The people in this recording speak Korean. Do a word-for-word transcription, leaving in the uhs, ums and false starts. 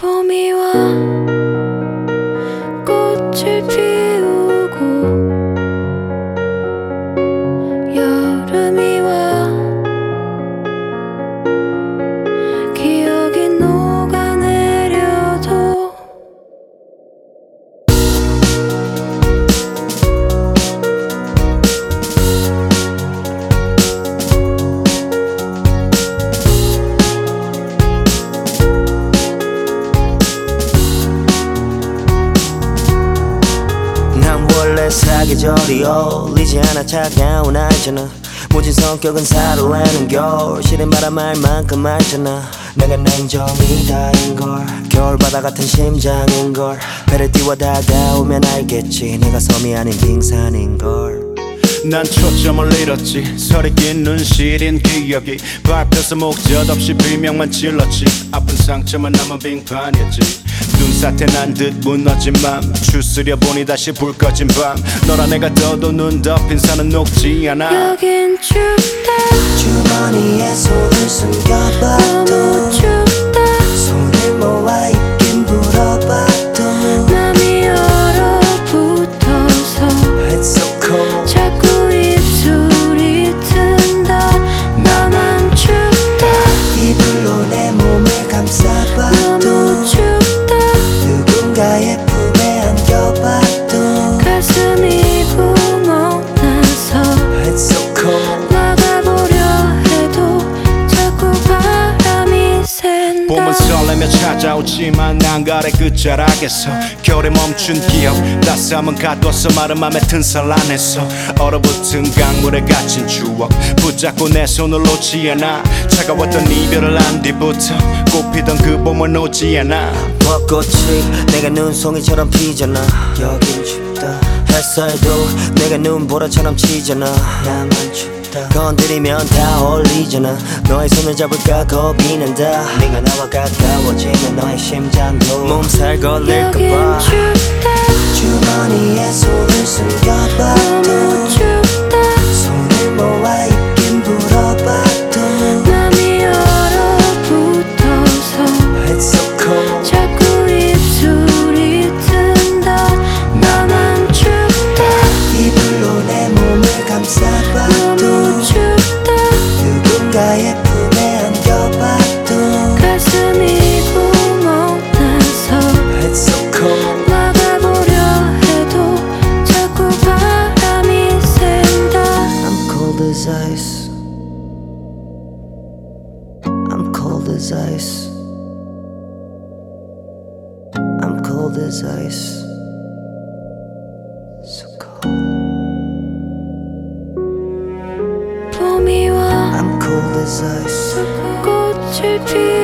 봄이 와 꽃을 피우고 여름이 와 기억이 녹아내려도 원래 사계절이 어울리지 않아 차가운 알잖아. 모진 성격은 살아내는 겨울 시린 바람 알 만큼 알잖아. 내가 냉정이다인걸 겨울바다 같은 심장인걸 배를 띄워 다가오면 알겠지 내가 섬이 아닌 빙산인걸. 난 초점을 잃었지. 설이 낀 눈시린 기억이 밟혀서 목젖 없이 비명만 질렀지. 아픈 상처만 남은 빙판이었지. 눈사태 난 듯 무너진 맘 추스려 보니 다시 불 꺼진 밤 너라 내가 떠도 눈 덮인 산은 녹지 않아. 여긴 춥다 주머니에 손을 숨겨봐도 너무 춥다 손을 모아 있긴 불어봐도 맘이 얼어붙어서 It's so cold 자꾸 입술이 튼다. 나만 춥다 이불로 내 몸을 감싸봐도 너무 춥다 누군가의 품에 안겨봐도 가슴이 구멍나서 It's so cold 나가보려 해도 자꾸 바람이 샌다. 봄은 설레며 찾아오지만 난 가래 끝자락에서 겨울에 멈춘 기억 따스함은 가둬서 마른 맘에 튼살 안에서 얼어붙은 강물에 갇힌 추억 붙잡고 내 손을 놓지 않아. 차가웠던 이별을 한 뒤부터 꽃피던 그 봄을 놓지 않아. 벚꽃이 내가 눈송이처럼 피잖아. 여긴 춥다 햇살도 내가 눈보라처럼 치잖아. 나만 춥다 건드리면 다 어울리잖아. 너의 손을 잡을까 겁이 난다. 네가 나와 가까워지면 너의 심장도 몸살 여긴 걸릴까봐 춥다 주머니에 손을 숨겨봐도 너무 춥다 손을 모아 있긴 불어봐도 맘이 얼어붙어서 It's so cold 자꾸 입술이 튼다. 나만 춥다 이불로 내 몸을 감싸봐도 너무 춥다 누군가의 품에 안겨봐도 가슴이 구멍나서 It's so cold 나가보려 해도 자꾸 바람이 샌다. I'm cold as ice I'm cold as ice I'm cold as ice So cold 봄이 와 I'm cold as ice 꽃을 피